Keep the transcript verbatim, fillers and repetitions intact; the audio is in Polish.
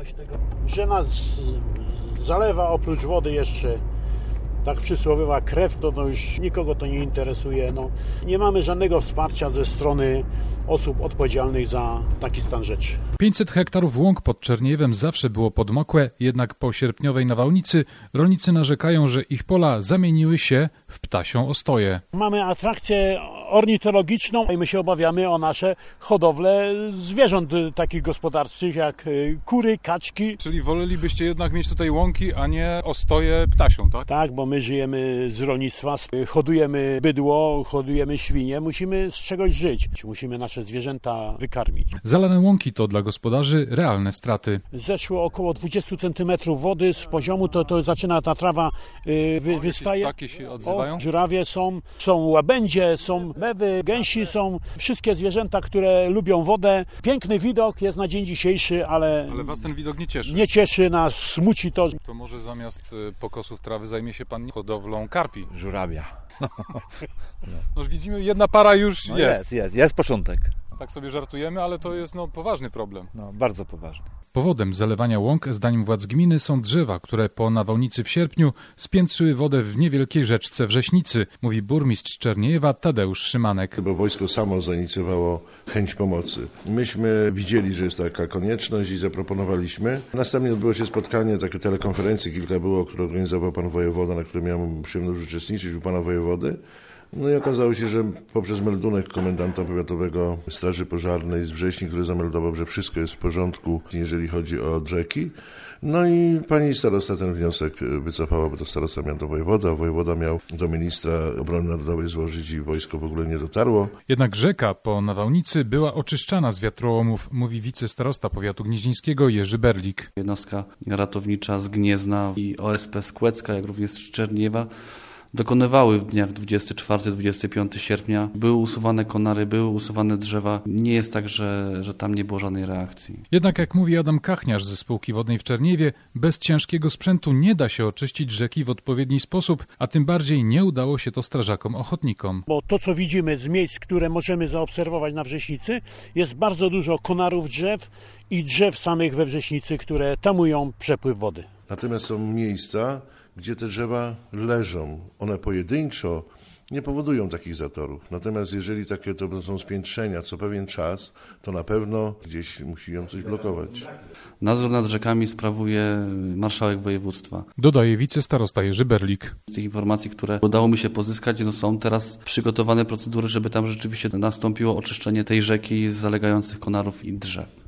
dość tego, że nas zalewa oprócz wody jeszcze tak przysłowiowa krew, to, to już nikogo to nie interesuje. No, nie mamy żadnego wsparcia ze strony osób odpowiedzialnych za taki stan rzeczy. pięćset hektarów łąk pod Czerniewem zawsze było podmokłe, jednak po sierpniowej nawałnicy rolnicy narzekają, że ich pola zamieniły się w ptasią ostoję. Mamy atrakcję ornitologiczną i my się obawiamy o nasze hodowle zwierząt takich gospodarczych jak kury, kaczki. Czyli wolelibyście jednak mieć tutaj łąki, a nie ostoję ptasią, tak? Tak, bo my żyjemy z rolnictwa, hodujemy bydło, hodujemy świnie, musimy z czegoś żyć. Musimy nasze zwierzęta wykarmić. Zalane łąki to dla gospodarzy realne straty. Zeszło około dwadzieścia centymetrów wody z poziomu, to, to zaczyna ta trawa y, wy, wystaje. Takie się odzywają? O, żurawie są, są łabędzie, są mewy, gęsi są, wszystkie zwierzęta, które lubią wodę. Piękny widok jest na dzień dzisiejszy, ale... Ale was ten widok nie cieszy? Nie cieszy nas, smuci to. To może zamiast pokosów trawy zajmie się pan hodowlą karpi? Żurawia. No, no widzimy, jedna para już no jest. jest. Jest, jest początek. Tak sobie żartujemy, ale to jest no, poważny problem. No, bardzo poważny. Powodem zalewania łąk, zdaniem władz gminy, są drzewa, które po nawałnicy w sierpniu spiętrzyły wodę w niewielkiej rzeczce Wrześnicy, mówi burmistrz Czerniejewa Tadeusz Szymanek. Bo wojsko samo zainicjowało chęć pomocy. Myśmy widzieli, że jest taka konieczność i zaproponowaliśmy. Następnie odbyło się spotkanie, takie telekonferencji kilka było, które organizował pan wojewoda, na którym miałem przyjemność uczestniczyć u pana wojewody. No i okazało się, że poprzez meldunek komendanta powiatowego Straży Pożarnej z Wrześni, który zameldował, że wszystko jest w porządku, jeżeli chodzi o rzeki. No i pani starosta ten wniosek wycofała, bo to starosta miał do wojewoda, a wojewoda miał do ministra obrony narodowej złożyć i wojsko w ogóle nie dotarło. Jednak rzeka po nawałnicy była oczyszczana z wiatrołomów, mówi wicestarosta powiatu gnieźnieńskiego Jerzy Berlik. Jednostka ratownicza z Gniezna i O S P z Kłecka, jak również z Czerniewa, dokonywały w dniach dwudziestego czwartego do dwudziestego piątego sierpnia. Były usuwane konary, były usuwane drzewa. Nie jest tak, że, że tam nie było żadnej reakcji. Jednak jak mówi Adam Kachniarz ze spółki wodnej w Czerniewie, bez ciężkiego sprzętu nie da się oczyścić rzeki w odpowiedni sposób, a tym bardziej nie udało się to strażakom ochotnikom. Bo to, co widzimy z miejsc, które możemy zaobserwować na Wrześnicy, jest bardzo dużo konarów drzew i drzew samych we Wrześnicy, które tamują przepływ wody. Natomiast są miejsca, gdzie te drzewa leżą. One pojedynczo nie powodują takich zatorów. Natomiast jeżeli takie to są spiętrzenia co pewien czas, to na pewno gdzieś musi ją coś blokować. Nadzór nad rzekami sprawuje marszałek województwa. Dodaje wicestarosta Jerzy Berlik. Z tych informacji, które udało mi się pozyskać, no są teraz przygotowane procedury, żeby tam rzeczywiście nastąpiło oczyszczenie tej rzeki z zalegających konarów i drzew.